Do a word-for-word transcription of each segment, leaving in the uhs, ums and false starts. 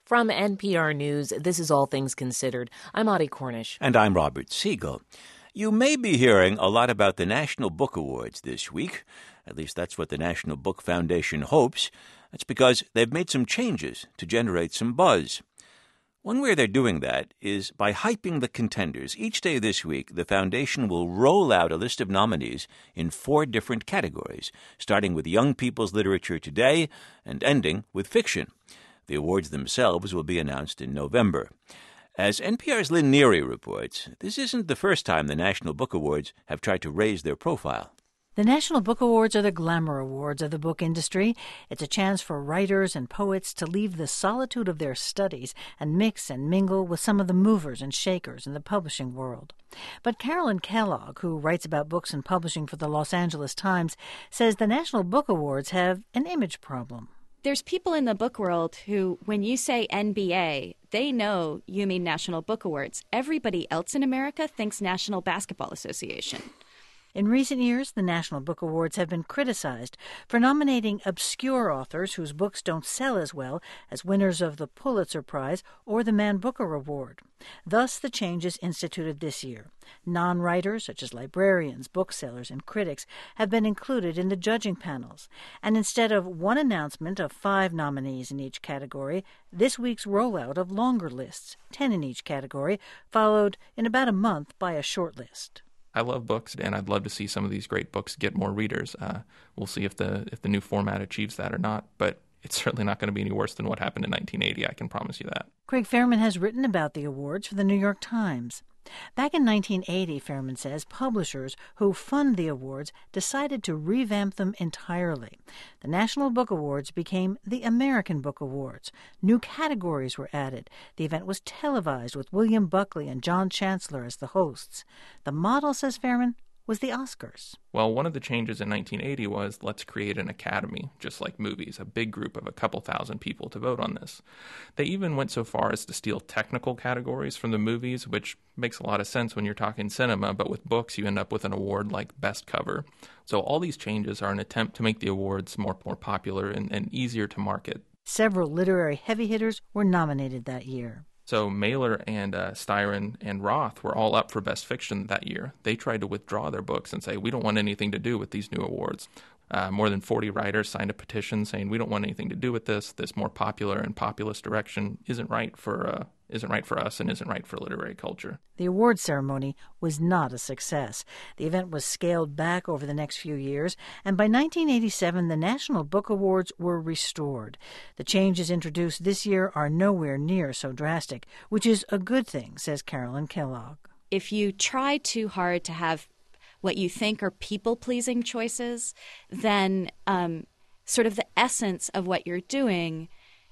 From N P R News, this is All Things Considered. I'm Audie Cornish. And I'm Robert Siegel. You may be hearing a lot about the National Book Awards this week. At least that's what the National Book Foundation hopes. That's because they've made some changes to generate some buzz. One way they're doing that is by hyping the contenders. Each day this week, the foundation will roll out a list of nominees in four different categories, starting with young people's literature today and ending with fiction. The awards themselves will be announced in November. As N P R's Lynn Neary reports, this isn't the first time the National Book Awards have tried to raise their profile. The National Book Awards are the glamour awards of the book industry. It's a chance for writers and poets to leave the solitude of their studies and mix and mingle with some of the movers and shakers in the publishing world. But Carolyn Kellogg, who writes about books and publishing for the Los Angeles Times, says the National Book Awards have an image problem. There's people in the book world who, when you say N B A, they know you mean National Book Awards. Everybody else in America thinks National Basketball Association. In recent years, the National Book Awards have been criticized for nominating obscure authors whose books don't sell as well as winners of the Pulitzer Prize or the Man Booker Award. Thus, the changes instituted this year. Non-writers, such as librarians, booksellers, and critics, have been included in the judging panels. And instead of one announcement of five nominees in each category, this week's rollout of longer lists, ten in each category, followed in about a month by a short list. I love books, and I'd love to see some of these great books get more readers. Uh, we'll see if the if the new format achieves that or not, but it's certainly not going to be any worse than what happened in nineteen eighty, I can promise you that. Craig Fairman has written about the awards for the New York Times. Back in nineteen eighty, Fairman says, publishers who fund the awards decided to revamp them entirely. The National Book Awards became the American Book Awards. New categories were added. The event was televised with William Buckley and John Chancellor as the hosts. The model, says Fairman, was the Oscars. Well, one of the changes in nineteen eighty was let's create an academy, just like movies, a big group of a couple thousand people to vote on this. They even went so far as to steal technical categories from the movies, which makes a lot of sense when you're talking cinema, but with books you end up with an award like Best Cover. So all these changes are an attempt to make the awards more, more popular and, and easier to market. Several literary heavy hitters were nominated that year. So Mailer and uh, Styron and Roth were all up for Best Fiction that year. They tried to withdraw their books and say, we don't want anything to do with these new awards. Uh, more than forty writers signed a petition saying, we don't want anything to do with this. This more popular and populist direction isn't right for uh, isn't right for us and isn't right for literary culture. The awards ceremony was not a success. The event was scaled back over the next few years, and by nineteen eighty-seven, the National Book Awards were restored. The changes introduced this year are nowhere near so drastic, which is a good thing, says Carolyn Kellogg. If you try too hard to have what you think are people-pleasing choices, then um, sort of the essence of what you're doing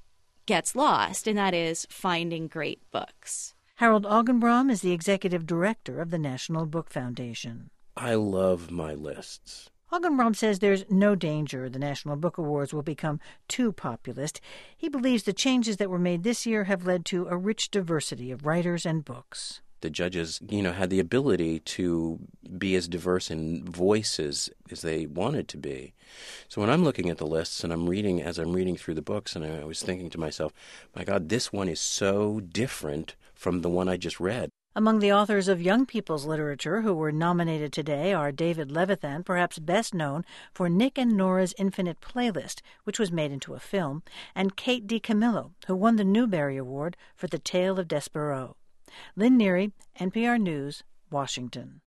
gets lost, and that is finding great books. Harold Augenbraum is the executive director of the National Book Foundation. I love my lists. Augenbraum says there's no danger the National Book Awards will become too populist. He believes the changes that were made this year have led to a rich diversity of writers and books. The judges, you know, had the ability to be as diverse in voices as they wanted to be. So when I'm looking at the lists and I'm reading, as I'm reading through the books, and I was thinking to myself, my God, this one is so different from the one I just read. Among the authors of young people's literature who were nominated today are David Levithan, perhaps best known for Nick and Nora's Infinite Playlist, which was made into a film, and Kate DiCamillo, who won the Newbery Award for The Tale of Despereaux. Lynn Neary, N P R News, Washington.